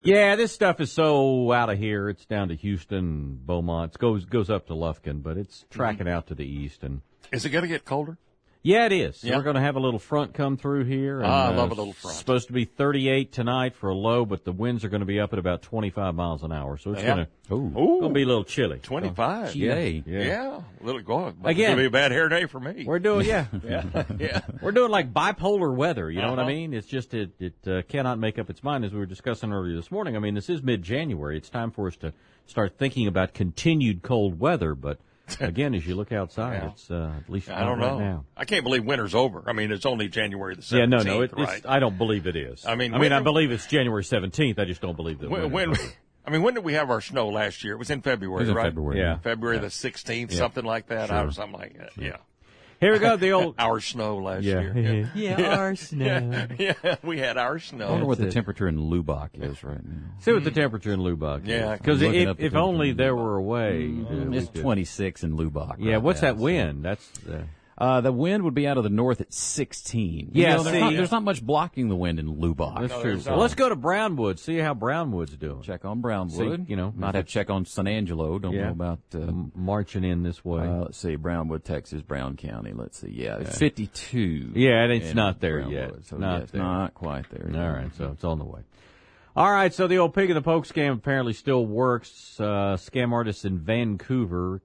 Yeah, this stuff is so out of here. It's down to Houston, Beaumont. It goes up to Lufkin, but it's tracking out to the east. And Is it going to get colder? yeah, it is. So Yeah. we're going to have a little front come through here. And, I love a little front. It's supposed to be 38 tonight for a low, but the winds are going to be up at about 25 miles an hour. So it's Yeah. going to be a little chilly. 25. Yay. Yeah. A little going. Again. It's going to be a bad hair day for me. We're doing, yeah. Yeah. We're doing like bipolar weather, you know what I Uh-huh. mean? It's just it cannot make up its mind, as we were discussing earlier this morning. I mean, this is mid-January. It's time for us to start thinking about continued cold weather, but again, as you look outside, Yeah. it's at least I don't not know. right now. I can't believe winter's over. I mean, it's only January the 17th, Yeah, no, right? I don't believe it is. I mean, I believe it's January 17th. I just don't believe that. When did we have our snow last year? It was in February, It was in right? February. Yeah. February the 16th, Yeah. something like that. Sure. Something like that. Yeah. Here we go. The old Our snow last year. our snow. Yeah, we had our snow. I wonder what the That's it. temperature in Lubbock is right now. See what the temperature in Lubbock Yeah, is. Because I'm looking up the if temperature only in there Lubbock. were a way. It's 26 in Lubbock. Yeah, right what's now, that so- wind? That's The wind would be out of the north at 16. Yeah, there's not much blocking the wind in Lubbock. that's No, true. there's Well, not. let's go to Brownwood. See how Brownwood's doing. Check on Brownwood. See, you know, might if have to check on San Angelo. Don't Yeah. know about. Marching in this way. Let's see, Brownwood, Texas, Brown County. Let's see. Yeah, it's 52. Yeah, it's in not there Brownwood, yet. So Not yeah, it's there. not quite there. All yet. right, so it's on the way. All right, so the old pig in the poke scam apparently still works. Scam artists in Vancouver,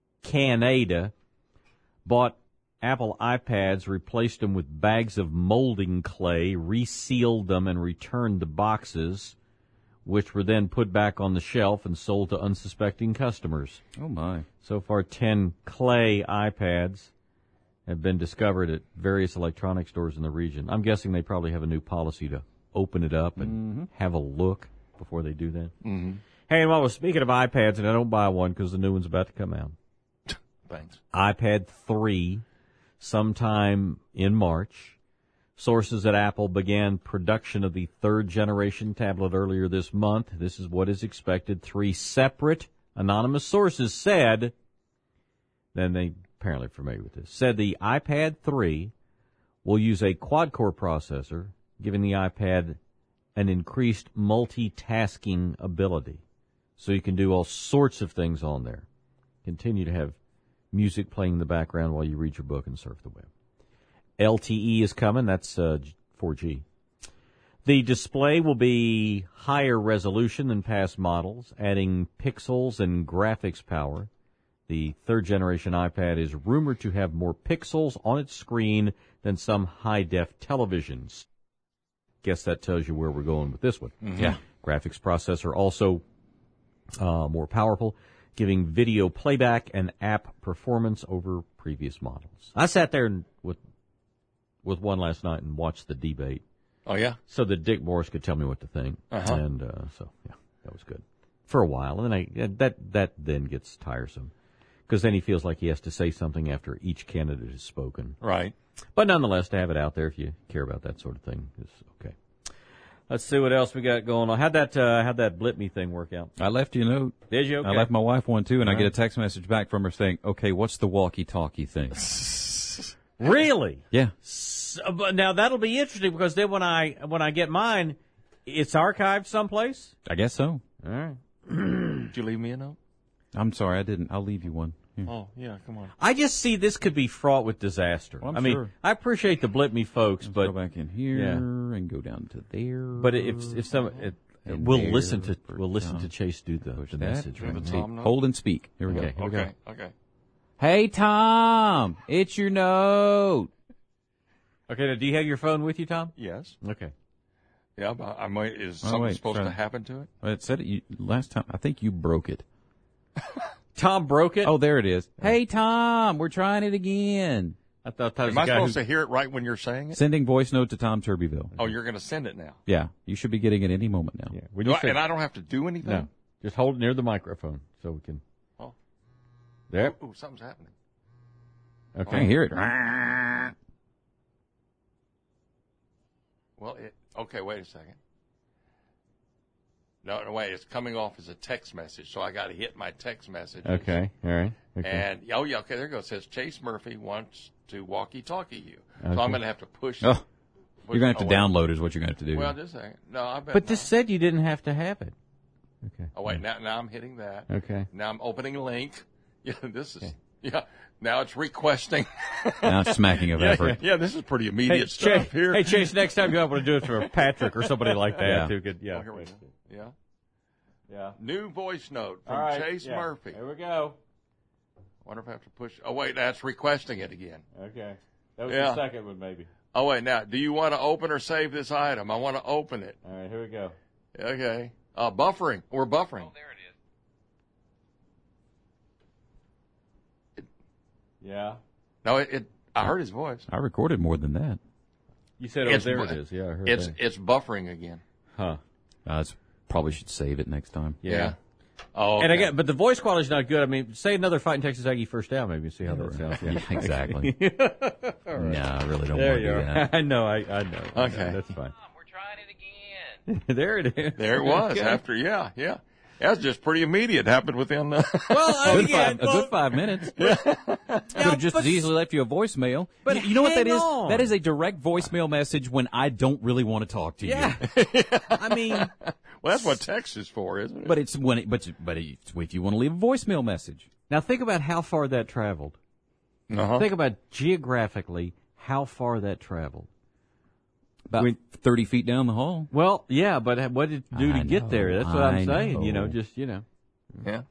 Canada, bought Apple iPads, replaced them with bags of molding clay, resealed them, and returned the boxes, which were then put back on the shelf and sold to unsuspecting customers. Oh my. So far, 10 clay iPads have been discovered at various electronic stores in the region. I'm guessing they probably have a new policy to open it up and have a look before they do that. Mm-hmm. Hey, and while we're speaking of iPads, and I don't buy one because the new one's about to come out, Thanks. iPad 3 sometime in March. Sources at Apple began production of the third generation tablet earlier this month. This is what is expected. 3 separate anonymous sources said, then they apparently are familiar with this, said the iPad 3 will use a quad-core processor, giving the iPad an increased multitasking ability. So you can do all sorts of things on there. Continue to have music playing in the background while you read your book and surf the web. LTE is coming. That's 4G. The display will be higher resolution than past models, adding pixels and graphics power. The third generation iPad is rumored to have more pixels on its screen than some high-def televisions. Guess that tells you where we're going with this one. Mm-hmm. Yeah. Graphics processor also more powerful, giving video playback and app performance over previous models. I sat there with one last night and watched the debate Oh, yeah? so that Dick Morris could tell me what to think. Uh-huh. And so, yeah, that was good for a while. And then that then gets tiresome because then he feels like he has to say something after each candidate has spoken. Right. But nonetheless, to have it out there if you care about that sort of thing is okay. Let's see what else we got going on. How'd that Blip Me thing work out? I left you a note. Did you? Okay. I left my wife one too, and I All get a right. text message back from her saying, "Okay, what's the walkie-talkie thing?" Really? Yeah. So, but now that'll be interesting because then when I get mine, it's archived someplace. I guess so. All right. Did you leave me a note? I'm sorry, I didn't. I'll leave you one. Here. Oh, yeah, come on. I just see this could be fraught with disaster. Well, I'm I mean, sure. I appreciate the Blip Me folks, Let's but go back in here yeah. and go down to there. but if some And we'll there, listen to push Chase do the that. message. Right? The Hey, Tom note? hold and speak. Here we Okay. go. Here we go. Okay. Hey, Tom, it's your note. Okay. Now, do you have your phone with you, Tom? Yes. Okay. Yeah, but I might. Is Oh, something wait, supposed sorry. to happen to it? Well, it said it last time. I think you broke it. Tom broke it. Oh, there it is. Hey, Tom, we're trying it again. I thought that was Am the I guy supposed who. to hear it right when you're saying it? Sending voice note to Tom Turbyville. Oh, you're going to send it now. Yeah, you should be getting it any moment now. Yeah. When you say, And I don't have to do anything? no, just hold it near the microphone so we can. Oh. There. Ooh, something's happening. I Okay. can hear it. Well, okay, wait a second. No, wait, it's coming off as a text message, so I got to hit my text message. Okay. All right. Okay. And, okay, there it goes. It says Chase Murphy wants to walkie-talkie you. So Okay. I'm going to have to push Oh. You're going to have to download is what you're going to have to do. Well, just a second. No, I bet. But this said you didn't have to have it. Okay. Oh, wait. Now I'm hitting that. Okay. Now I'm opening a link. Yeah, this is. Yeah. Now it's requesting. Now it's smacking of effort. Yeah, this is pretty immediate stuff here. Hey, Chase, next time you want to do it for Patrick or somebody like that. Yeah. Who could, Oh, here we go. Yeah. Yeah. New voice note from All right. Chase Murphy. Here we go. Wonder if I have to push. Oh, wait, that's requesting it again. Okay. That was Yeah. the second one, maybe. Oh, wait, now, do you want to open or save this item? I want to open it. All right, here we go. Okay. Buffering. We're buffering. Oh, there it is. Yeah. No, I heard his voice. I recorded more than that. You said, there it is. Yeah, I heard that. It's buffering again. Huh. Probably should save it next time. Yeah. Oh, okay. And again, but the voice quality's not good. I mean, say another Fighting Texas Aggie first down, maybe, and see how that sounds. Yeah. Yeah, exactly. No, I really don't There want to you do are. that. I know. I know. Okay. That's fine. We're trying it again. There it is. There it was. Okay. After, yeah. That was just pretty immediate. Happened within. Well, A good 5 minutes. Could have just as easily left you a voicemail. But you know what that hang is? on. That is a direct voicemail message when I don't really want to talk to you. Yeah. I mean, Well, that's what text is for, isn't it? But it's when it's if you want to leave a voicemail message. now think about how far that traveled. Uh-huh. Think about geographically how far that traveled. About 30 feet down the hall. Well, yeah, but what did it do to I get know, there? That's what I'm I saying. know. Yeah.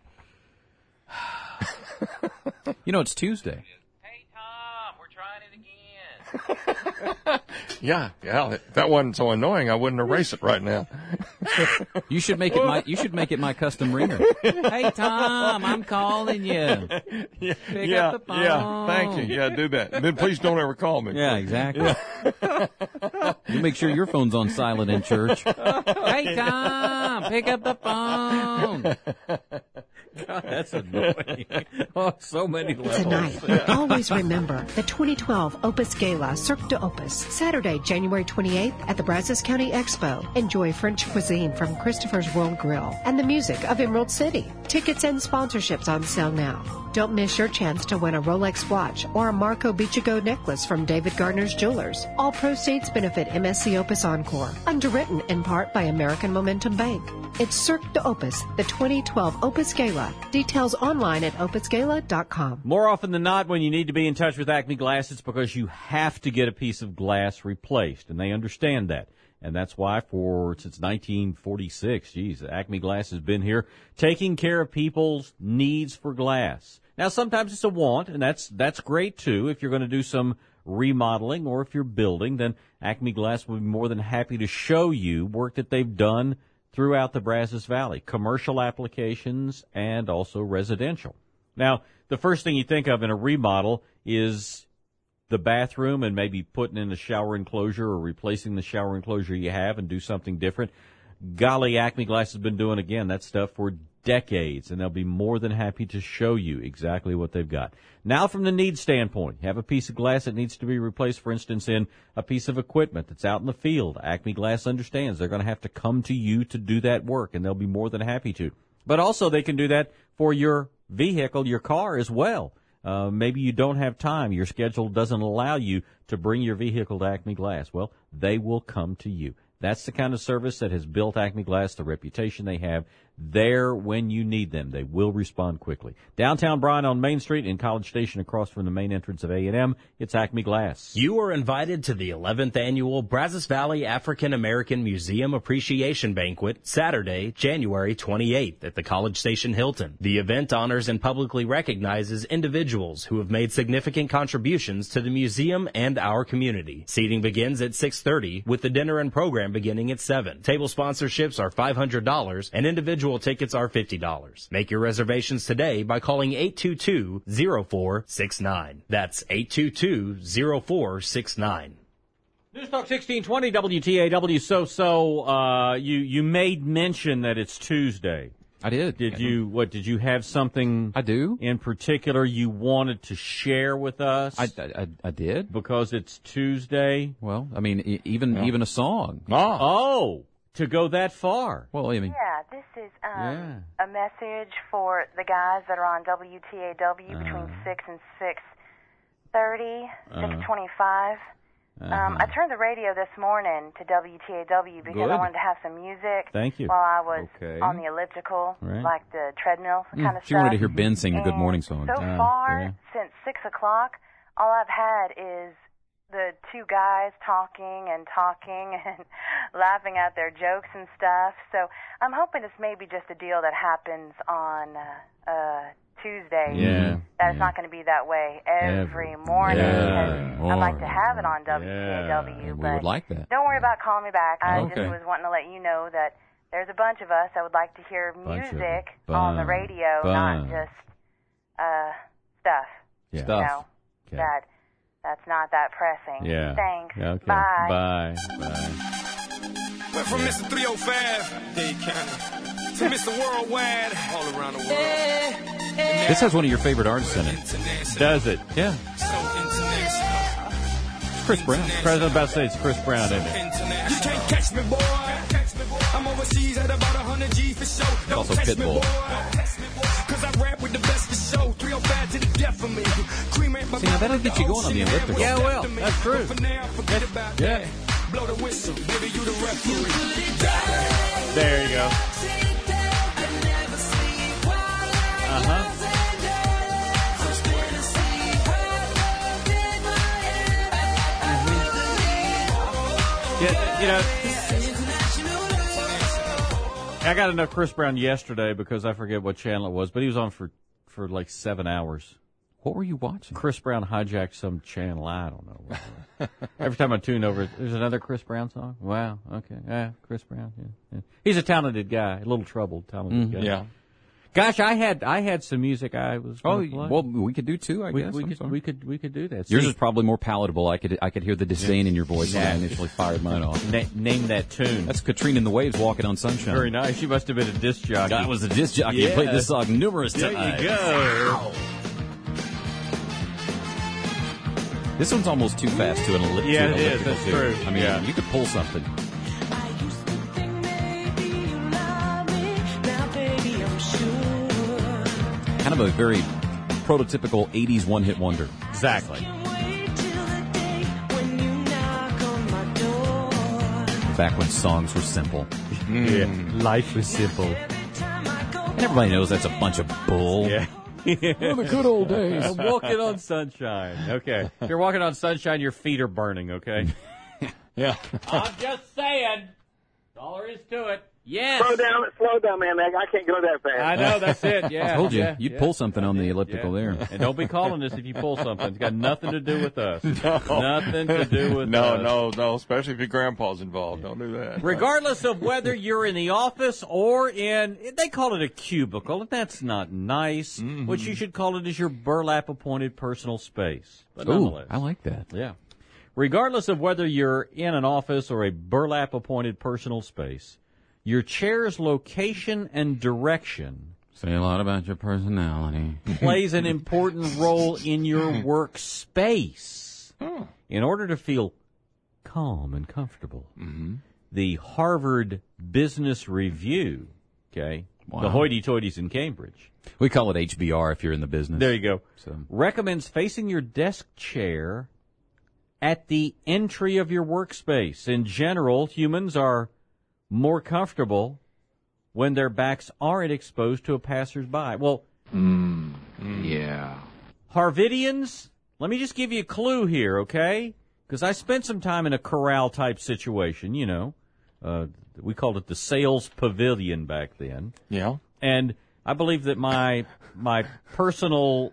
It's Tuesday. Hey, Tom, we're trying it again. Yeah. If that wasn't so annoying, I wouldn't erase it right now. You should make it my custom ringer. Hey Tom, I'm calling you. Pick up the phone. Yeah. Thank you. Yeah, do that. And then please don't ever call me. Yeah, exactly. You make sure your phone's on silent in church. Hey Tom, pick up the phone. God, that's annoying. Oh, so many levels. Tonight, always remember the 2012 Opus Gala Cirque du Opus, Saturday, January 28th at the Brazos County Expo. Enjoy French cuisine from Christopher's World Grill and the music of Emerald City. Tickets and sponsorships on sale now. Don't miss your chance to win a Rolex watch or a Marco Bichigo necklace from David Gardner's Jewelers. All proceeds benefit MSC Opus Encore, underwritten in part by American Momentum Bank. It's Cirque du Opus, the 2012 Opus Gala. Details online at opusgala.com. More often than not, when you need to be in touch with Acme Glass, it's because you have to get a piece of glass replaced, and they understand that. And that's why since 1946, Acme Glass has been here taking care of people's needs for glass. Now, sometimes it's a want, and that's great too. If you're going to do some remodeling or if you're building, then Acme Glass will be more than happy to show you work that they've done throughout the Brazos Valley, commercial applications and also residential. Now, the first thing you think of in a remodel is the bathroom and maybe putting in a shower enclosure or replacing the shower enclosure you have and do something different. Golly, Acme Glass has been doing, again, that stuff for decades, and they'll be more than happy to show you exactly what they've got. Now, from the needs standpoint, you have a piece of glass that needs to be replaced, for instance, in a piece of equipment that's out in the field. Acme Glass understands they're going to have to come to you to do that work, and they'll be more than happy to. But also, they can do that for your vehicle, your car as well. Maybe you don't have time. Your schedule doesn't allow you to bring your vehicle to Acme Glass. Well, they will come to you. That's the kind of service that has built Acme Glass, the reputation they have. There when you need them. They will respond quickly. Downtown Bryan on Main Street in College Station across from the main entrance of A&M. It's Acme Glass. You are invited to the 11th Annual Brazos Valley African American Museum Appreciation Banquet, Saturday, January 28th at the College Station Hilton. The event honors and publicly recognizes individuals who have made significant contributions to the museum and our community. Seating begins at 6:30 with the dinner and program beginning at 7. Table sponsorships are $500 and individual tickets are $50. Make your reservations today by calling 822-0469. That's 822-0469. News Talk 1620 WTAW. You made mention that it's Tuesday. I did. Did you have something I do. in particular you wanted to share with us? I did. Because it's Tuesday. Well, I mean, even a song. Oh, to go that far. Well, I mean, Yeah, this is a message for the guys that are on WTAW between 6 and 6:30, 6:25. I turned the radio this morning to WTAW because Good. I wanted to have some music Thank you. while I was Okay. on the elliptical, Right. like the treadmill kind of She stuff. wanted to hear Ben sing the Good Morning song. So far, yeah. since 6 o'clock, all I've had is the two guys talking and laughing at their jokes and stuff. So I'm hoping it's maybe just a deal that happens on Tuesday. Yeah. That it's not going to be that way every morning. Yeah. Because I'd like to have it on WCAW. And we but would like that. don't worry about calling me back. I Okay. just was wanting to let you know that there's a bunch of us that would like to hear Bunch of music them. on the Fun. radio, Fun. not just stuff. Yeah. Stuff. You know, Okay. that's not that pressing. Yeah. Thanks. Okay. Bye. Bye. Went from Mr. 305, Dade County, to Mr. Worldwide, all around the world. This has one of your favorite artists in it. International. Does it? Yeah. So international. It's Chris Brown. President about to say it's Chris Brown, isn't it? International. You can't catch me, boy. I'm overseas at about 100 G for show. Don't Also catch me, Pitbull. boy. Cause I rap with the best for show. 305 to the death of me. Cream ain't my See, now that'll get you going on the elliptical. Yeah, well, that's true. For now, forget about Yeah. that. Blow the whistle, baby, you the referee. There you go. Uh-huh. Yeah, you know, I got to know Chris Brown yesterday because I forget what channel it was, but he was on for like 7 hours. What were you watching? Chris Brown hijacked some channel. I don't know. What it was. Every time I tune over, there's another Chris Brown song. Wow. Okay. Yeah, Chris Brown. Yeah. He's a talented guy. A little troubled, talented guy. Yeah. Gosh, I had some music I was. Oh, gonna play. well, we could do two, I guess. we I'm could sorry. we could do that. Yours See, is probably more palatable. I could hear the disdain in your voice when I initially fired mine off. name that tune. That's Katrina and the Waves walking on sunshine. very nice. She must have been a disc jockey. That was a disc jockey. Yeah. He played this song numerous There times. you go. This one's almost too fast to an elliptical. Yeah, it is. That's too. true. I mean, Yeah. you could pull something. Kind of a very prototypical 80s one-hit wonder. Exactly. Back when songs were simple. Yeah. Life was simple. And everybody knows that's a bunch of bull. Yeah. the good old days. I'm walking on sunshine. Okay. If you're walking on sunshine, your feet are burning, okay? Yeah. I'm just saying. That's all there is to it. Yes. Slow down, man. I can't go that fast. I know, that's it. Yeah. I told you, yeah, you'd yeah. pull something on the elliptical there. And don't be calling us if you pull something. It's got nothing to do with us. Nothing to do with us. No. Especially if your grandpa's involved. Don't do that. Regardless of whether you're in the office or they call it a cubicle, and that's not nice. Mm-hmm. What you should call it is your burlap-appointed personal space. But Ooh, nonetheless. I like that. Yeah. Regardless of whether you're in an office or a burlap-appointed personal space, your chair's location and direction Say a lot about your personality. plays an important role in your workspace. In order to feel calm and comfortable, the Harvard Business Review, okay, Wow. the hoity-toities in Cambridge, We call it HBR if you're in the business. there you go, So. recommends facing your desk chair at the entry of your workspace. In general, humans are more comfortable when their backs aren't exposed to a passersby. Well, Yeah. Harvidians, let me just give you a clue here, okay? Because I spent some time in a corral-type situation, you know. We called it the sales pavilion back then. Yeah. And I believe that my personal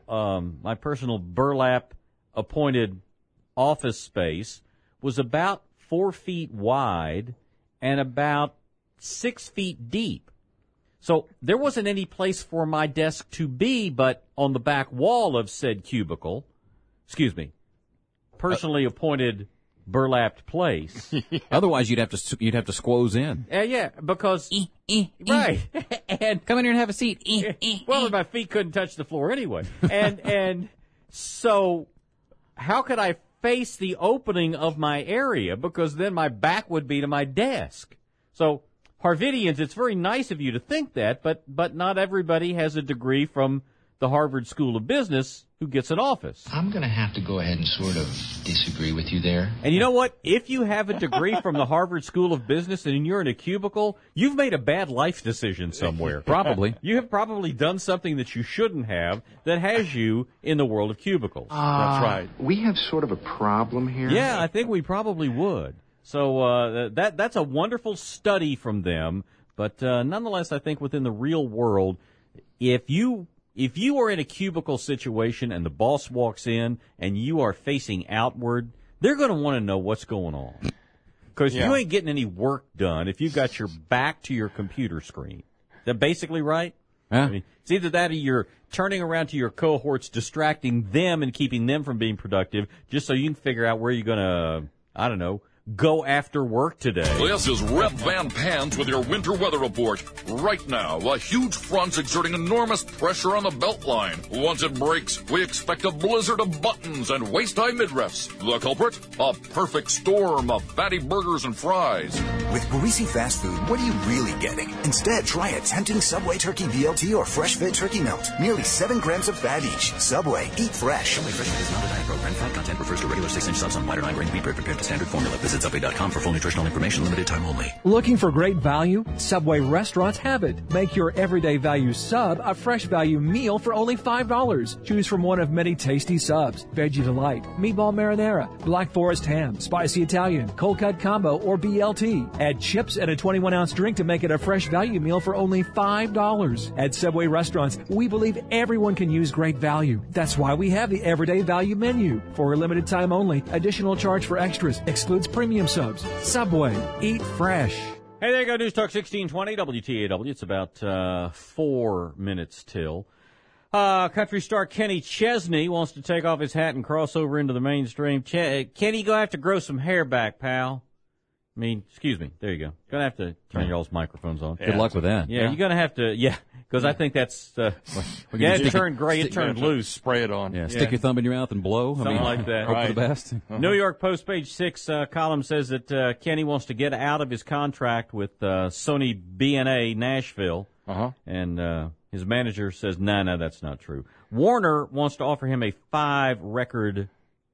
burlap-appointed office space was about 4 feet wide and about 6 feet deep. So there wasn't any place for my desk to be but on the back wall of said cubicle, personally appointed burlapped place. Otherwise, you'd have to squoze in. Yeah, because right, and Come in here and have a seat. well, my feet couldn't touch the floor anyway, and so how could I face the opening of my area? Because then my back would be to my desk. So Harvidians, it's very nice of you to think that, but not everybody has a degree from the Harvard School of Business who gets an office. I'm going to have to go ahead and sort of disagree with you there. And you know what? If you have a degree from the Harvard School of Business and you're in a cubicle, you've made a bad life decision somewhere. Probably. You have probably done something that you shouldn't have that has you in the world of cubicles. That's right. We have sort of a problem here. Yeah, I think we probably would. So that's a wonderful study from them. But nonetheless, I think within the real world, if you are in a cubicle situation and the boss walks in and you are facing outward, they're going to want to know what's going on. Because you ain't getting any work done if you've got your back to your computer screen. Is that basically right? Yeah. I mean, it's either that or you're turning around to your cohorts, distracting them and keeping them from being productive just so you can figure out where you're going to, I don't know, go after work today. This is Red Van Pants with your winter weather report. Right now, a huge front's exerting enormous pressure on the belt line. Once it breaks, we expect a blizzard of buttons and waist-high midriffs. The culprit? A perfect storm of fatty burgers and fries. With greasy fast food, what are you really getting? Instead, try a tempting Subway turkey BLT or Fresh Fit turkey melt. Nearly 7 grams of fat each. Subway, eat fresh. Subway Fresh Fit is not a diet program. Fat content refers to regular 6-inch subs on wider 9-grain wheat bread prepared to standard formula. Visit Subway.com for full nutritional information. Limited time only. Looking for great value? Subway restaurants have it. Make your everyday value sub a fresh value meal for only $5. Choose from one of many tasty subs: Veggie Delight, Meatball Marinara, Black Forest Ham, Spicy Italian, Cold Cut Combo, or BLT. Add chips and a 21-ounce drink to make it a fresh value meal for only $5. At Subway restaurants, we believe everyone can use great value. That's why we have the everyday value menu. For a limited time only, additional charge for extras excludes premium subs. Subway, eat fresh. Hey, there you go, News Talk 1620, WTAW. It's about 4 minutes till. Country star Kenny Chesney wants to take off his hat and cross over into the mainstream. Kenny, you're going to have to grow some hair back, pal. I mean, excuse me. There you go. Going to have to turn y'all's microphones on. Good luck with that. Yeah, you're going to have to, because I think that's, it turned gray, it turned loose. Spray it on. Yeah, stick your thumb in your mouth and blow. Something like that. Hope for the best. New York Post page 6 column says that Kenny wants to get out of his contract with Sony BNA Nashville. And his manager says, no, that's not true. Warner wants to offer him a 5-record,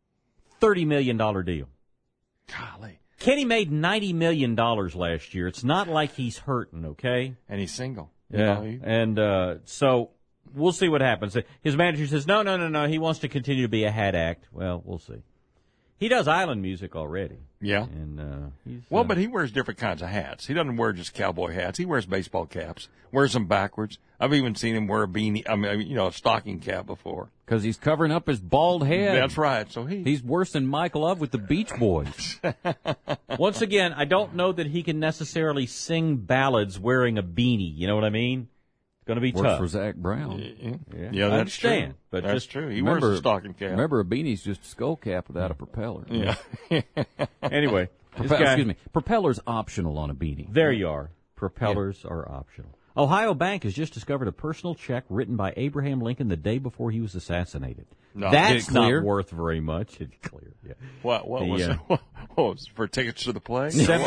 $30 million deal. Golly. Kenny made $90 million last year. It's not like he's hurting, okay? And he's single. Yeah. And so we'll see what happens. His manager says, no. He wants to continue to be a hat act. Well, we'll see. He does island music already. Yeah. And but he wears different kinds of hats. He doesn't wear just cowboy hats. He wears baseball caps, wears them backwards. I've even seen him wear a beanie, a stocking cap before. Because he's covering up his bald head. That's right. So he's worse than Mike Love with the Beach Boys. Once again, I don't know that he can necessarily sing ballads wearing a beanie. You know what I mean? It's going to be Works tough. for Zach Brown. Yeah, that's understand, true. But that's true. He wears a stocking cap. Remember, a beanie's just a skull cap without a propeller. Yeah. Anyway. Excuse me. Propeller's optional on a beanie. There you are. Propellers are optional. Ohio Bank has just discovered a personal check written by Abraham Lincoln the day before he was assassinated. No. That's not worth very much. It's clear. Yeah. What was it? What was it for tickets to the play?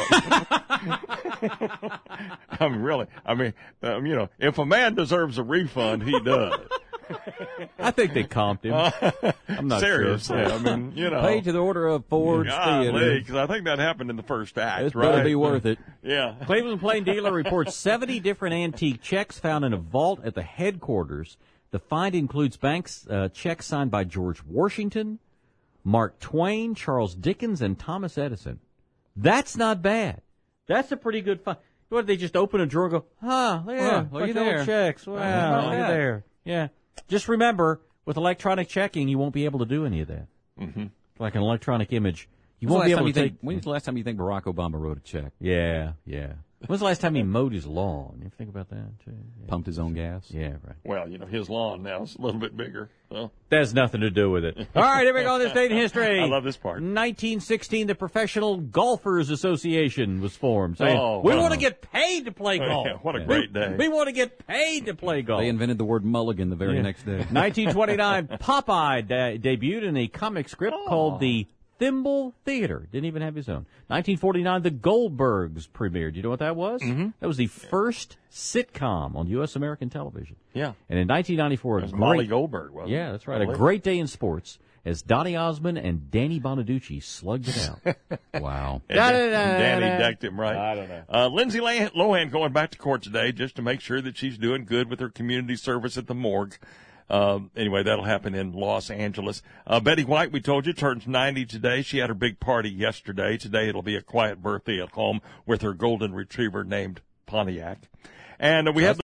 If a man deserves a refund, he does. I think they comped him. I'm not Seriously, sure. Paid to the order of Ford's Theater. Because I think that happened in the first act, It's right? better be worth it. Yeah. Cleveland Plain Dealer reports 70 different antique checks found in a vault at the headquarters. The find includes banks checks signed by George Washington, Mark Twain, Charles Dickens, and Thomas Edison. That's not bad. That's a pretty good find. What, did they just open a drawer and go, look at there. Checks. Wow, look at there. Yeah. Just remember, with electronic checking, you won't be able to do any of that. Mm-hmm. Like an electronic image. You won't be able to take... When's the last time you think Barack Obama wrote a check? Yeah. When's the last time he mowed his lawn? You ever think about that, too? Yeah. Pumped his own gas? Yeah, right. Well, his lawn now is a little bit bigger. So. That has nothing to do with it. All right, here we go. This date in history. I love this part. 1916, the Professional Golfers Association was formed. Saying, we want to get paid to play golf. Yeah, what a great day. We want to get paid to play golf. They invented the word mulligan the very next day. 1929, Popeye debuted in a comic script called The Thimble Theater. Didn't even have his own. 1949, The Goldbergs premiered. You know what that was? Mm-hmm. That was the first sitcom on U.S. American television. Yeah. And in 1994, It was Molly Goldberg, wasn't it? Yeah, that's right. A great day in sports as Donny Osmond and Danny Bonaducci slugged it out. Wow. And Danny decked him right. I don't know. Lindsay Lohan going back to court today just to make sure that she's doing good with her community service at the morgue. Anyway, that'll happen in Los Angeles. Betty White, we told you, turns 90 today. She had her big party yesterday. Today it'll be a quiet birthday at home with her golden retriever named Pontiac. And we have